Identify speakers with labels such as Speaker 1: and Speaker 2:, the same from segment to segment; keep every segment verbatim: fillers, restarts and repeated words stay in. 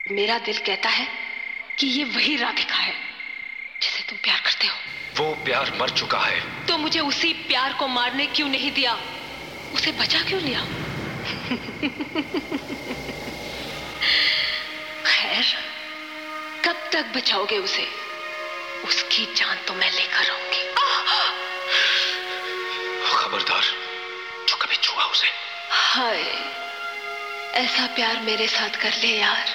Speaker 1: मेरा दिल कहता है कि ये वही राधिका है जिसे तुम प्यार करते हो।
Speaker 2: वो प्यार मर चुका है।
Speaker 1: तो मुझे उसी प्यार को मारने क्यों नहीं दिया? उसे बचा क्यों लिया? खैर, कब तक बचाओगे उसे? उसकी जान तो मैं लेकर आऊंगी।
Speaker 2: खबरदार, जो कभी छुआ उसे।
Speaker 1: हाय, ऐसा प्यार मेरे साथ कर ले यार।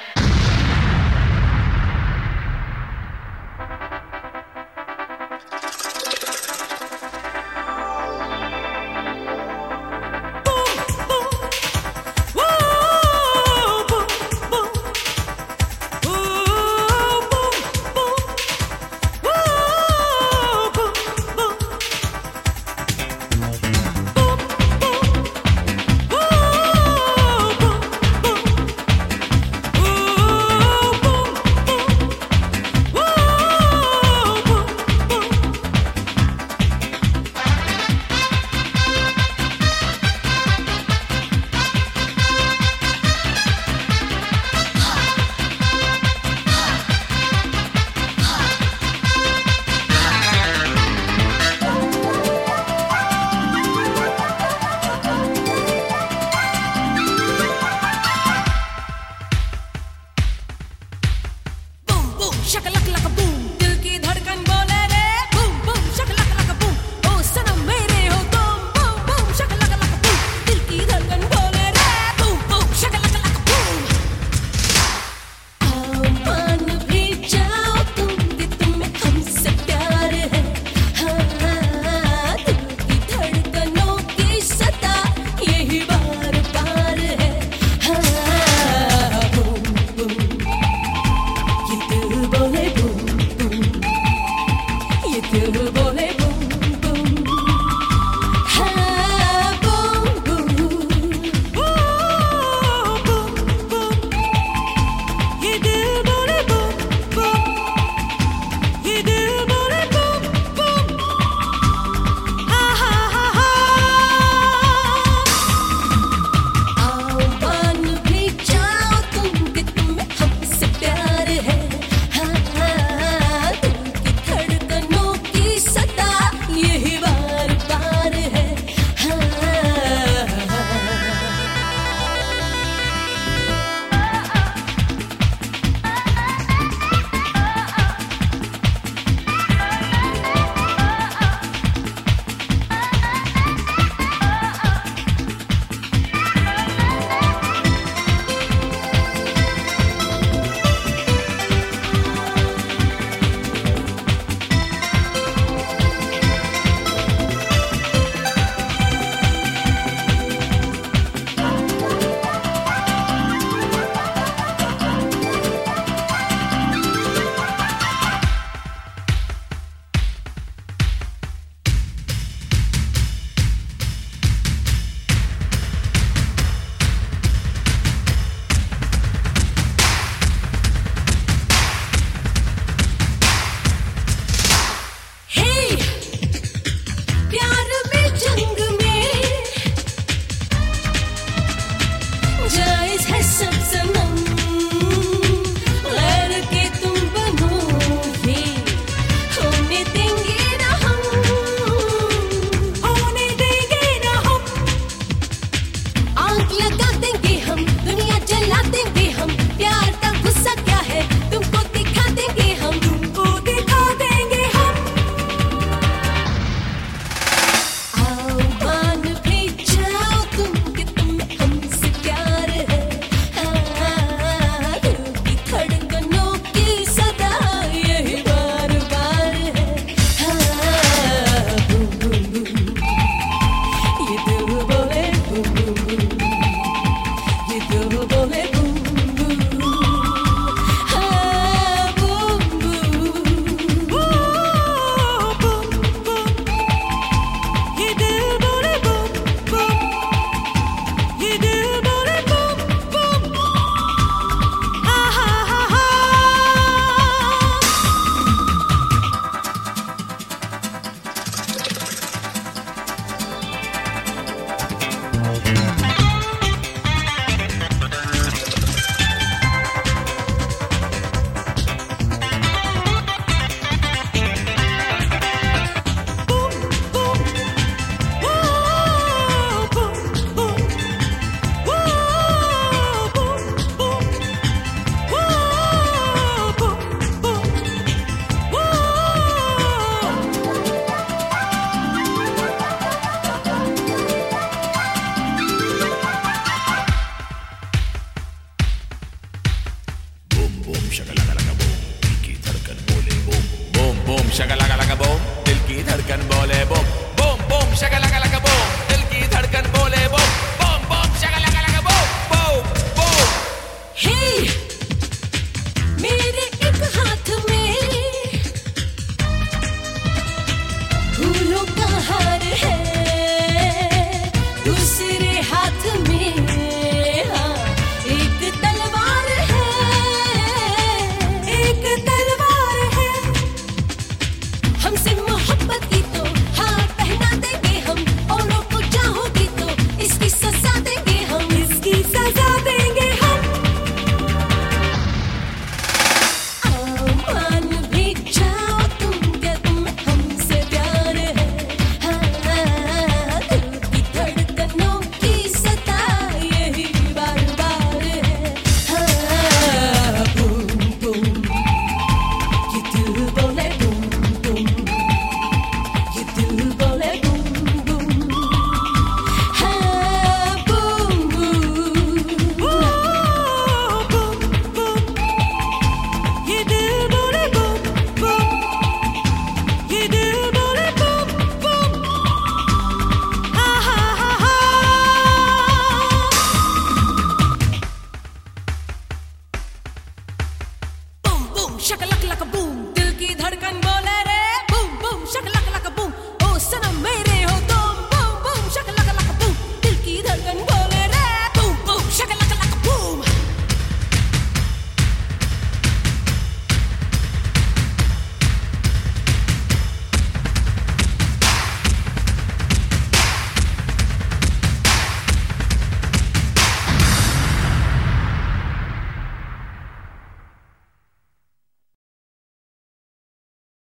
Speaker 3: बूम शगलगा लगा बूम, दिल की धड़कन बोले बूम बूम बूम शगलगा लगा बूम, दिल की धड़कन बोले बूम बूम बूम शगलगा लगा बूम, दिल की धड़कन बोले बूम बूम बूम शगलगा लगा बूम बूम बूम।
Speaker 4: हे मेरे एक हाथ में फूलों का हार है, दूसरे हाथ में हाँ एक तलवार है, एक तलवार है। हमसे मोहब्बत की तो हाँ पहना देंगे हम, औरों को चाहोगी तो इसकी सजा देंगे हम, इसकी सजा देंगे हम। आओ मान भी जाओ तुम क्या तुम्हें हमसे प्यार है, हाँ दिल की धड़कनों की सता यही बार बार है, हाँ बूम बूम ये दिल बोले बूम बूम, ये दिल बोले बूम बूम, हाँ बूम बूम बूम बूम, ये दिल बोले बूम बूम, ये दिल बोले बूम बूम, हा हा हा हा। Boom boom shakalaka laka boom,